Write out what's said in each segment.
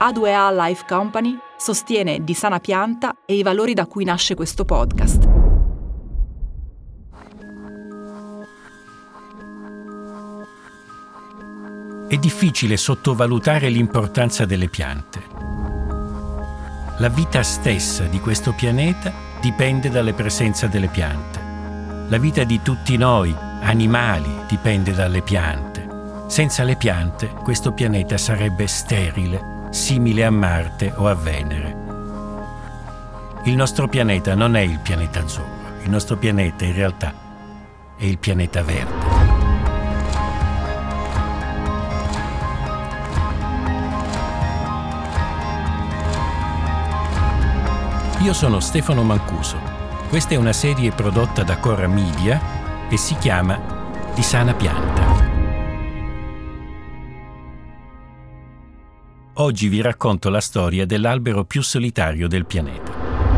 A2A Life Company sostiene Di Sana Pianta e i valori da cui nasce questo podcast. È difficile sottovalutare l'importanza delle piante. La vita stessa di questo pianeta dipende dalla presenza delle piante. La vita di tutti noi, animali, dipende dalle piante. Senza le piante, questo pianeta sarebbe sterile, simile a Marte o a Venere. Il nostro pianeta non è il pianeta azzurro. Il nostro pianeta, in realtà, è il pianeta verde. Io sono Stefano Mancuso. Questa è una serie prodotta da Cora Media e si chiama Di Sana Pianta. Oggi vi racconto la storia dell'albero più solitario del pianeta.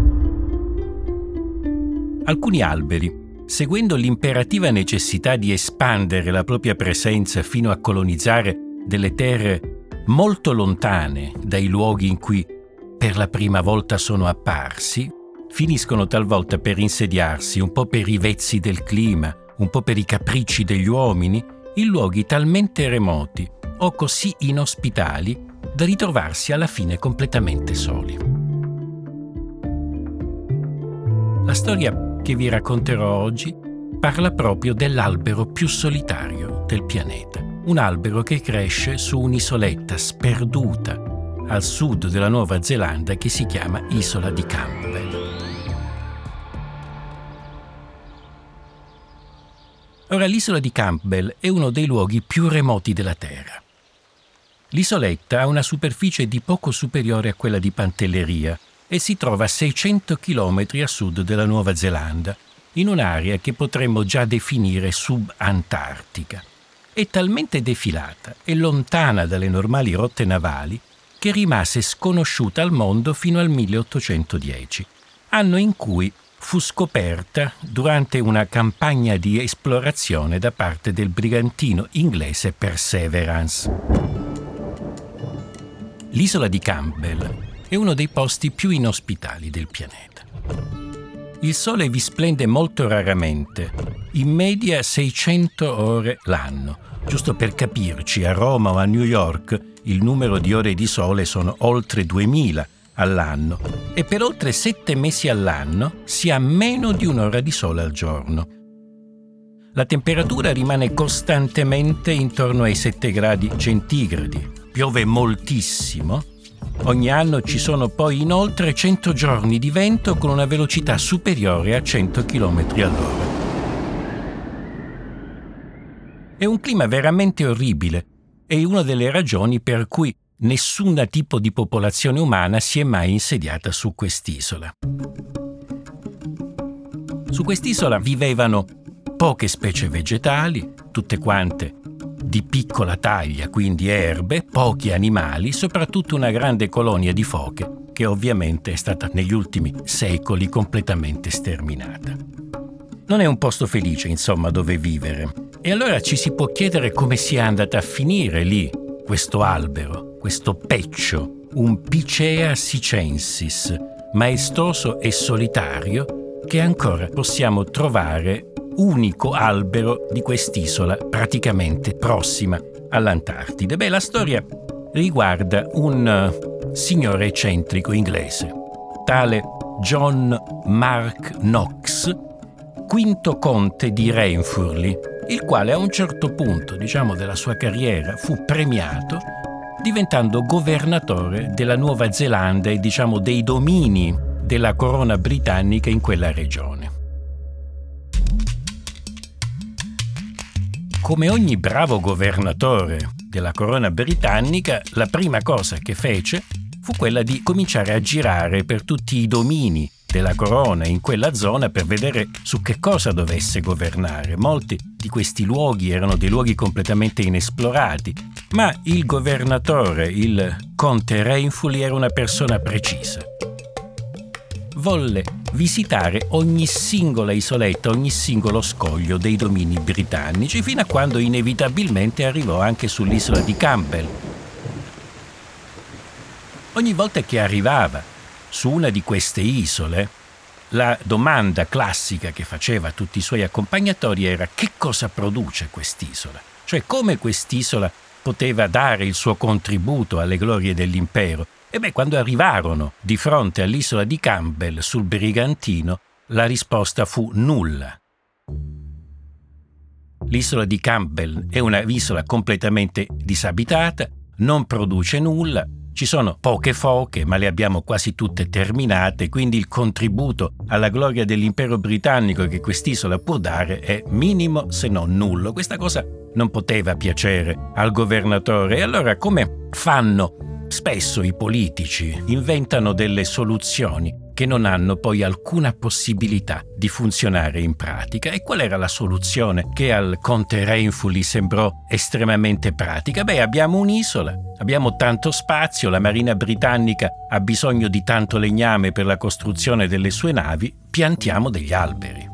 Alcuni alberi, seguendo l'imperativa necessità di espandere la propria presenza fino a colonizzare delle terre molto lontane dai luoghi in cui per la prima volta sono apparsi, finiscono talvolta per insediarsi, un po' per i vezzi del clima, un po' per i capricci degli uomini, in luoghi talmente remoti o così inospitali da ritrovarsi alla fine completamente soli. La storia che vi racconterò oggi parla proprio dell'albero più solitario del pianeta, un albero che cresce su un'isoletta sperduta al sud della Nuova Zelanda che si chiama Isola di Campbell. Ora, l'isola di Campbell è uno dei luoghi più remoti della Terra. L'isoletta ha una superficie di poco superiore a quella di Pantelleria e si trova a 600 km a sud della Nuova Zelanda, in un'area che potremmo già definire subantartica. È talmente defilata e lontana dalle normali rotte navali che rimase sconosciuta al mondo fino al 1810, anno in cui fu scoperta durante una campagna di esplorazione da parte del brigantino inglese Perseverance. L'isola di Campbell è uno dei posti più inospitali del pianeta. Il sole vi splende molto raramente, in media 600 ore l'anno. Giusto per capirci, a Roma o a New York il numero di ore di sole sono oltre 2000 all'anno e per oltre 7 mesi all'anno si ha meno di un'ora di sole al giorno. La temperatura rimane costantemente intorno ai 7 gradi centigradi, piove moltissimo. Ogni anno ci sono poi inoltre 100 giorni di vento con una velocità superiore a 100 km all'ora. È un clima veramente orribile. È una delle ragioni per cui nessun tipo di popolazione umana si è mai insediata su quest'isola. Su quest'isola vivevano poche specie vegetali, tutte quante di piccola taglia, quindi erbe, pochi animali, soprattutto una grande colonia di foche, che ovviamente è stata negli ultimi secoli completamente sterminata. Non è un posto felice, insomma, dove vivere. E allora ci si può chiedere come sia andata a finire lì questo albero, questo peccio, un Picea sicensis, maestoso e solitario, che ancora possiamo trovare unico albero di quest'isola praticamente prossima all'Antartide. Beh, la storia riguarda un signore eccentrico inglese, tale John Mark Knox, quinto conte di Rainfurly, il quale a un certo punto, della sua carriera fu premiato diventando governatore della Nuova Zelanda e dei domini della corona britannica in quella regione. Come ogni bravo governatore della corona britannica, la prima cosa che fece fu quella di cominciare a girare per tutti i domini della corona in quella zona per vedere su che cosa dovesse governare. Molti di questi luoghi erano dei luoghi completamente inesplorati, ma il governatore, il conte Rainfurly, era una persona precisa. Volle visitare ogni singola isoletta, ogni singolo scoglio dei domini britannici, fino a quando inevitabilmente arrivò anche sull'isola di Campbell. Ogni volta che arrivava su una di queste isole, la domanda classica che faceva a tutti i suoi accompagnatori era: che cosa produce quest'isola? Cioè, come quest'isola poteva dare il suo contributo alle glorie dell'impero? E quando arrivarono di fronte all'isola di Campbell sul Brigantino, la risposta fu nulla. L'isola di Campbell è una isola completamente disabitata, non produce nulla, ci sono poche foche, ma le abbiamo quasi tutte terminate, quindi il contributo alla gloria dell'impero britannico che quest'isola può dare è minimo se non nullo. Questa cosa non poteva piacere al governatore, e allora come fanno spesso i politici? Inventano delle soluzioni che non hanno poi alcuna possibilità di funzionare in pratica. E qual era la soluzione che al conte Renfrew sembrò estremamente pratica? Abbiamo un'isola, abbiamo tanto spazio, la marina britannica ha bisogno di tanto legname per la costruzione delle sue navi, piantiamo degli alberi.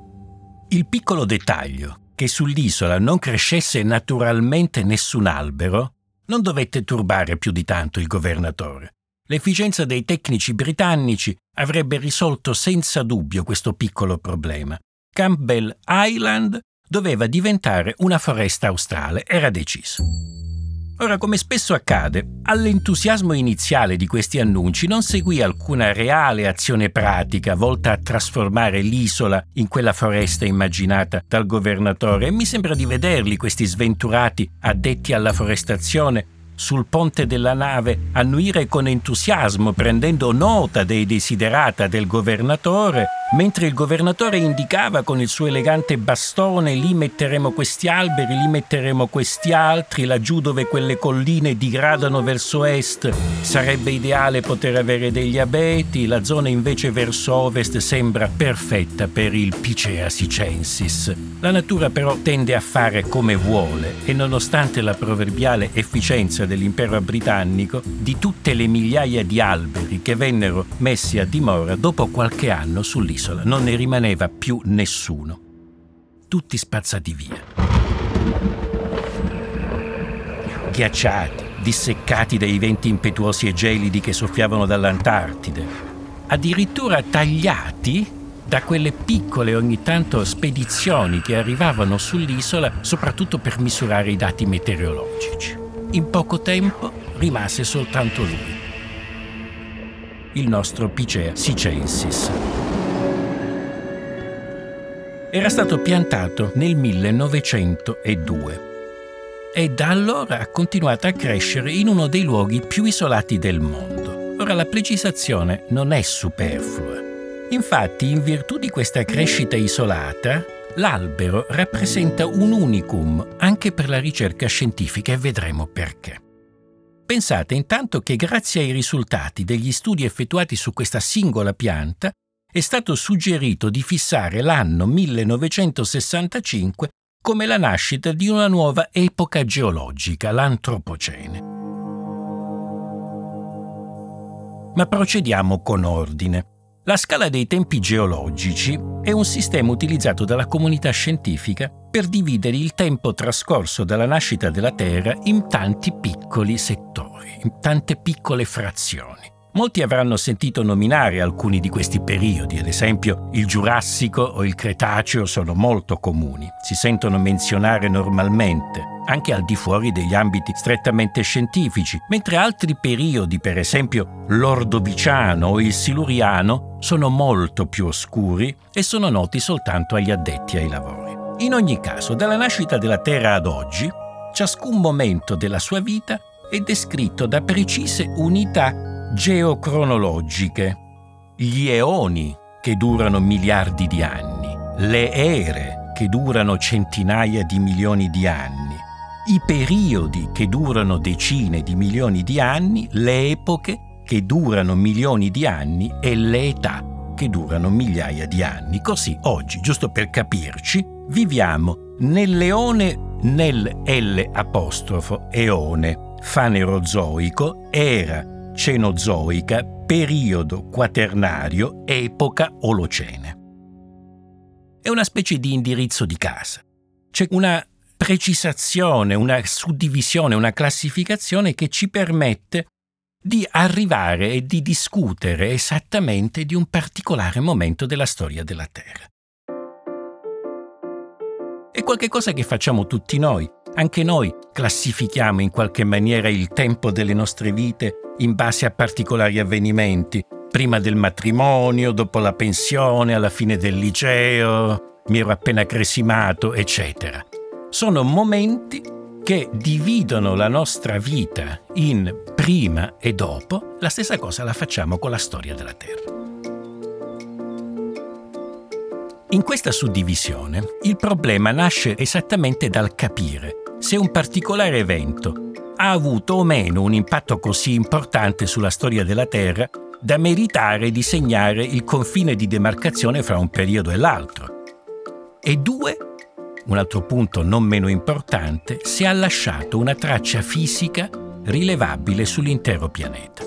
Il piccolo dettaglio che sull'isola non crescesse naturalmente nessun albero non dovette turbare più di tanto il governatore. L'efficienza dei tecnici britannici avrebbe risolto senza dubbio questo piccolo problema. Campbell Island doveva diventare una foresta australe, era deciso. Ora, come spesso accade, all'entusiasmo iniziale di questi annunci non seguì alcuna reale azione pratica volta a trasformare l'isola in quella foresta immaginata dal governatore, e mi sembra di vederli, questi sventurati addetti alla forestazione, sul ponte della nave annuire con entusiasmo, prendendo nota dei desiderata del governatore, mentre il governatore indicava con il suo elegante bastone: lì metteremo questi alberi, lì metteremo questi altri, laggiù dove quelle colline digradano verso est sarebbe ideale poter avere degli abeti, la zona invece verso ovest sembra perfetta per il Picea sicensis. La natura però tende a fare come vuole, e nonostante la proverbiale efficienza dell'impero britannico, di tutte le migliaia di alberi che vennero messi a dimora, dopo qualche anno sull'isola non ne rimaneva più nessuno. Tutti spazzati via. Ghiacciati, disseccati dai venti impetuosi e gelidi che soffiavano dall'Antartide, addirittura tagliati da quelle piccole ogni tanto spedizioni che arrivavano sull'isola soprattutto per misurare i dati meteorologici. In poco tempo rimase soltanto lui, il nostro Picea sicensis. Era stato piantato nel 1902 e da allora ha continuato a crescere in uno dei luoghi più isolati del mondo. Ora, la precisazione non è superflua. Infatti, in virtù di questa crescita isolata, l'albero rappresenta un unicum anche per la ricerca scientifica, e vedremo perché. Pensate intanto che grazie ai risultati degli studi effettuati su questa singola pianta è stato suggerito di fissare l'anno 1965 come la nascita di una nuova epoca geologica, l'Antropocene. Ma procediamo con ordine. La scala dei tempi geologici è un sistema utilizzato dalla comunità scientifica per dividere il tempo trascorso dalla nascita della Terra in tanti piccoli settori, in tante piccole frazioni. Molti avranno sentito nominare alcuni di questi periodi, ad esempio il Giurassico o il Cretaceo sono molto comuni, si sentono menzionare normalmente, anche al di fuori degli ambiti strettamente scientifici, mentre altri periodi, per esempio l'Ordoviciano o il Siluriano, sono molto più oscuri e sono noti soltanto agli addetti ai lavori. In ogni caso, dalla nascita della Terra ad oggi, ciascun momento della sua vita è descritto da precise unità geocronologiche. Gli eoni, che durano miliardi di anni, le ere, che durano centinaia di milioni di anni, i periodi, che durano decine di milioni di anni, le epoche, che durano milioni di anni, e le età, che durano migliaia di anni. Così oggi, giusto per capirci, viviamo nell'eone, nel L' eone, fanerozoico, era cenozoica, periodo quaternario, epoca olocene. È una specie di indirizzo di casa. C'è una precisazione, una suddivisione, una classificazione che ci permette di arrivare e di discutere esattamente di un particolare momento della storia della Terra. È qualcosa che facciamo tutti noi. Anche noi classifichiamo in qualche maniera il tempo delle nostre vite in base a particolari avvenimenti. Prima del matrimonio, dopo la pensione, alla fine del liceo, mi ero appena cresimato, eccetera. Sono momenti che dividono la nostra vita in prima e dopo. La stessa cosa la facciamo con la storia della Terra. In questa suddivisione, il problema nasce esattamente dal capire se un particolare evento ha avuto o meno un impatto così importante sulla storia della Terra da meritare di segnare il confine di demarcazione fra un periodo e l'altro. E due, un altro punto non meno importante, se ha lasciato una traccia fisica rilevabile sull'intero pianeta.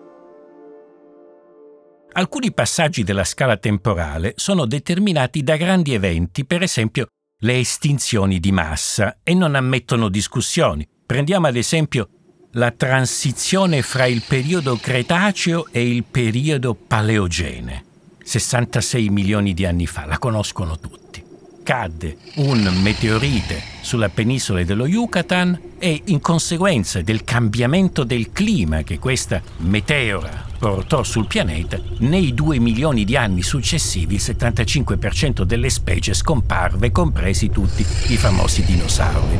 Alcuni passaggi della scala temporale sono determinati da grandi eventi, per esempio le estinzioni di massa, e non ammettono discussioni. Prendiamo ad esempio la transizione fra il periodo Cretaceo e il periodo Paleogene, 66 milioni di anni fa, la conoscono tutti. Cadde un meteorite sulla penisola dello Yucatan e, in conseguenza del cambiamento del clima che questa meteora portò sul pianeta, nei 2 milioni di anni successivi il 75% delle specie scomparve, compresi tutti i famosi dinosauri.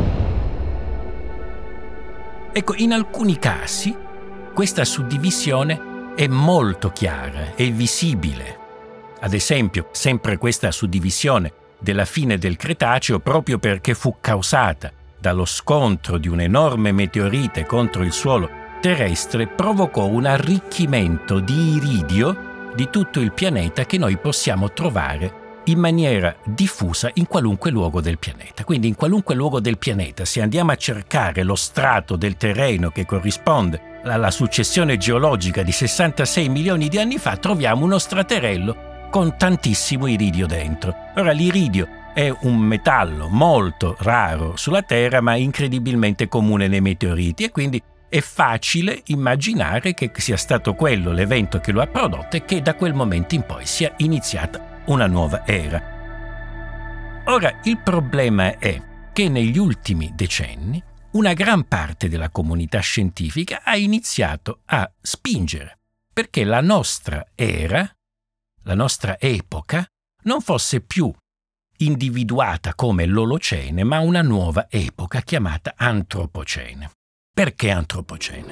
Ecco, in alcuni casi questa suddivisione è molto chiara, è visibile. Ad esempio, sempre questa suddivisione della fine del Cretaceo, proprio perché fu causata dallo scontro di un enorme meteorite contro il suolo terrestre, provocò un arricchimento di iridio di tutto il pianeta che noi possiamo trovare in maniera diffusa in qualunque luogo del pianeta. Quindi in qualunque luogo del pianeta, se andiamo a cercare lo strato del terreno che corrisponde alla successione geologica di 66 milioni di anni fa, troviamo uno straterello con tantissimo iridio dentro. Ora, l'iridio è un metallo molto raro sulla Terra, ma incredibilmente comune nei meteoriti, e quindi è facile immaginare che sia stato quello l'evento che lo ha prodotto e che da quel momento in poi sia iniziata una nuova era. Ora, il problema è che negli ultimi decenni una gran parte della comunità scientifica ha iniziato a spingere perché la nostra era, la nostra epoca, non fosse più individuata come l'Olocene, ma una nuova epoca chiamata Antropocene. Perché Antropocene?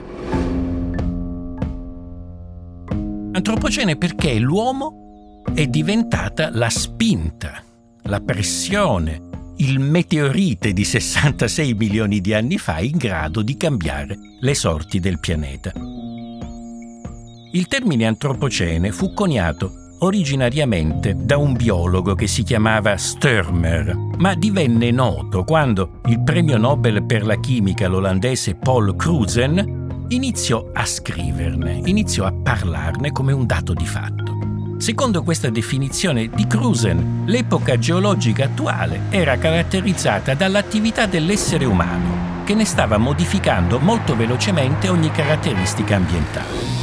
Antropocene perché l'uomo è diventata la spinta, la pressione, il meteorite di 66 milioni di anni fa in grado di cambiare le sorti del pianeta. Il termine Antropocene fu coniato originariamente da un biologo che si chiamava Sturmer, ma divenne noto quando il premio Nobel per la chimica, l'olandese Paul Crutzen, iniziò a scriverne, iniziò a parlarne come un dato di fatto. Secondo questa definizione di Crutzen, l'epoca geologica attuale era caratterizzata dall'attività dell'essere umano, che ne stava modificando molto velocemente ogni caratteristica ambientale.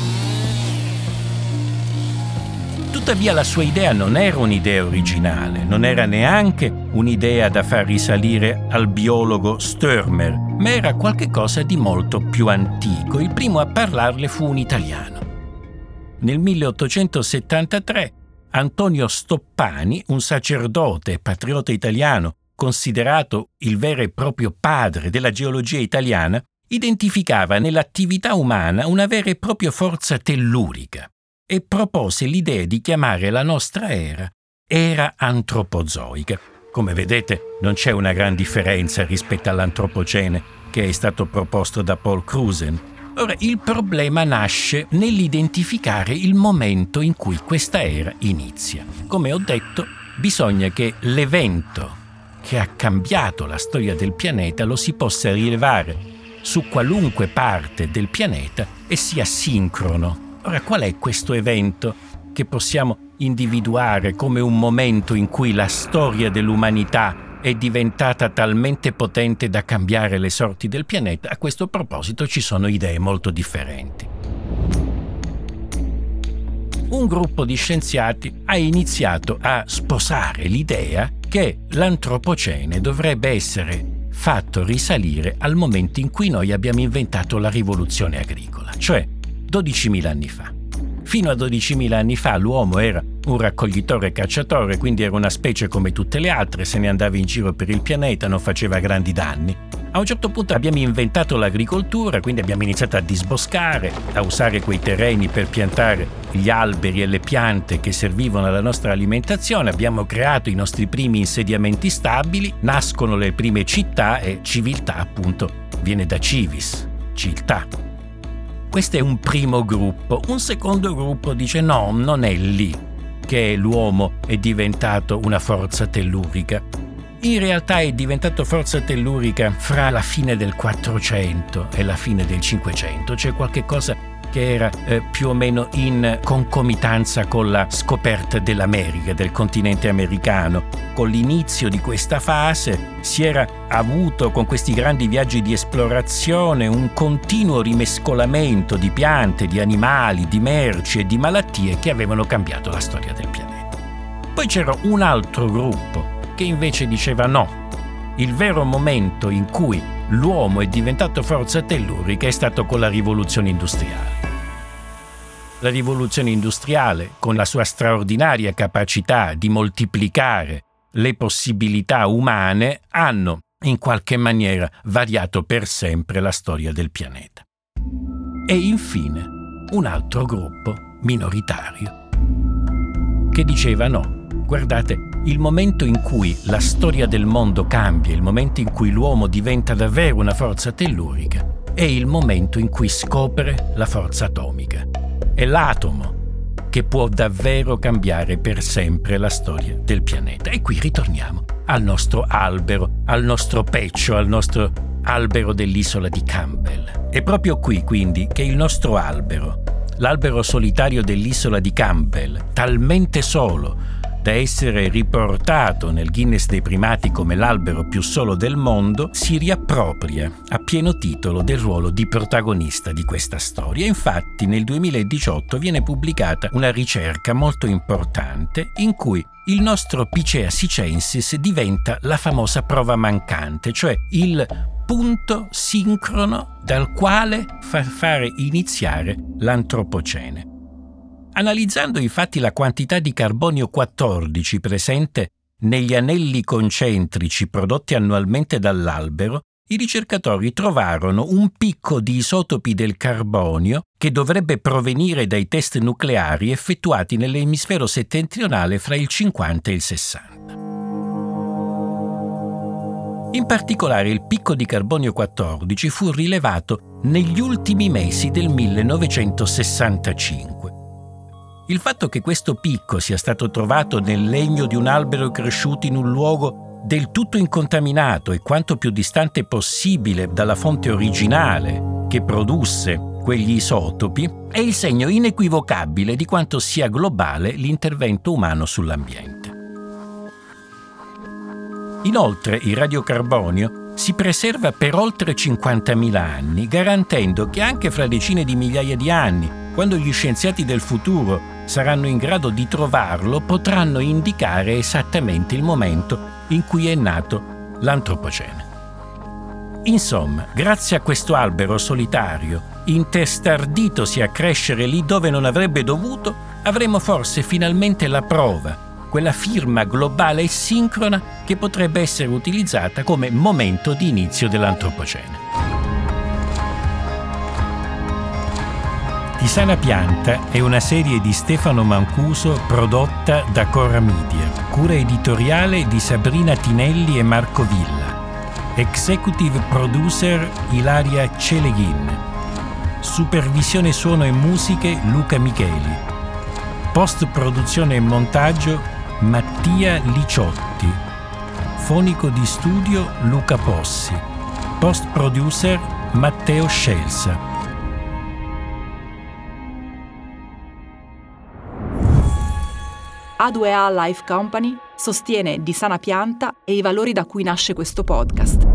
Tuttavia la sua idea non era un'idea originale, non era neanche un'idea da far risalire al biologo Sturmer, ma era qualcosa di molto più antico. Il primo a parlarle fu un italiano. Nel 1873 Antonio Stoppani, un sacerdote e patriota italiano, considerato il vero e proprio padre della geologia italiana, identificava nell'attività umana una vera e propria forza tellurica e propose l'idea di chiamare la nostra era antropozoica. Come vedete, non c'è una gran differenza rispetto all'antropocene che è stato proposto da Paul Crutzen. Ora, il problema nasce nell'identificare il momento in cui questa era inizia. Come ho detto, bisogna che l'evento che ha cambiato la storia del pianeta lo si possa rilevare su qualunque parte del pianeta e sia sincrono. Ora, qual è questo evento che possiamo individuare come un momento in cui la storia dell'umanità è diventata talmente potente da cambiare le sorti del pianeta, a questo proposito ci sono idee molto differenti. Un gruppo di scienziati ha iniziato a sposare l'idea che l'antropocene dovrebbe essere fatto risalire al momento in cui noi abbiamo inventato la rivoluzione agricola, cioè 12.000 anni fa. Fino a 12.000 anni fa l'uomo era un raccoglitore e cacciatore, quindi era una specie come tutte le altre, se ne andava in giro per il pianeta, non faceva grandi danni. A un certo punto abbiamo inventato l'agricoltura, quindi abbiamo iniziato a disboscare, a usare quei terreni per piantare gli alberi e le piante che servivano alla nostra alimentazione, abbiamo creato i nostri primi insediamenti stabili, nascono le prime città e civiltà appunto viene da civis, civiltà. Questo è un primo gruppo. Un secondo gruppo dice no, non è lì che l'uomo è diventato una forza tellurica. In realtà è diventato forza tellurica fra la fine del 400 e la fine del 500, cioè qualche cosa che era più o meno in concomitanza con la scoperta dell'America, del continente americano. Con l'inizio di questa fase si era avuto, con questi grandi viaggi di esplorazione, un continuo rimescolamento di piante, di animali, di merci e di malattie che avevano cambiato la storia del pianeta. Poi c'era un altro gruppo che invece diceva no, il vero momento in cui l'uomo è diventato forza tellurica è stato con la rivoluzione industriale. La rivoluzione industriale, con la sua straordinaria capacità di moltiplicare le possibilità umane, hanno in qualche maniera variato per sempre la storia del pianeta. E infine un altro gruppo minoritario che diceva no, guardate, il momento in cui la storia del mondo cambia, il momento in cui l'uomo diventa davvero una forza tellurica, è il momento in cui scopre la forza atomica. È l'atomo che può davvero cambiare per sempre la storia del pianeta. E qui ritorniamo al nostro albero, al nostro peccio, al nostro albero dell'isola di Campbell. È proprio qui, quindi, che il nostro albero, l'albero solitario dell'isola di Campbell, talmente solo da essere riportato nel Guinness dei primati come l'albero più solo del mondo, si riappropria a pieno titolo del ruolo di protagonista di questa storia. Infatti nel 2018 viene pubblicata una ricerca molto importante in cui il nostro Picea sicensis diventa la famosa prova mancante, cioè il punto sincrono dal quale fare iniziare l'antropocene. Analizzando infatti la quantità di carbonio 14 presente negli anelli concentrici prodotti annualmente dall'albero, i ricercatori trovarono un picco di isotopi del carbonio che dovrebbe provenire dai test nucleari effettuati nell'emisfero settentrionale fra il 50 e il 60. In particolare il picco di carbonio 14 fu rilevato negli ultimi mesi del 1965. Il fatto che questo picco sia stato trovato nel legno di un albero cresciuto in un luogo del tutto incontaminato e quanto più distante possibile dalla fonte originale che produsse quegli isotopi è il segno inequivocabile di quanto sia globale l'intervento umano sull'ambiente. Inoltre, il radiocarbonio si preserva per oltre 50.000 anni, garantendo che anche fra decine di migliaia di anni, quando gli scienziati del futuro saranno in grado di trovarlo, potranno indicare esattamente il momento in cui è nato l'antropocene. Insomma, grazie a questo albero solitario, intestarditosi a crescere lì dove non avrebbe dovuto, avremo forse finalmente la prova, quella firma globale e sincrona che potrebbe essere utilizzata come momento di inizio dell'antropocene. Di Sana Pianta è una serie di Stefano Mancuso prodotta da Cora Media, cura editoriale di Sabrina Tinelli e Marco Villa, executive producer Ilaria Celeghin, supervisione suono e musiche Luca Micheli, post-produzione e montaggio Mattia Liciotti, fonico di studio Luca Possi, post-producer Matteo Scelsa. A2A Life Company sostiene Di Sana Pianta e i valori da cui nasce questo podcast.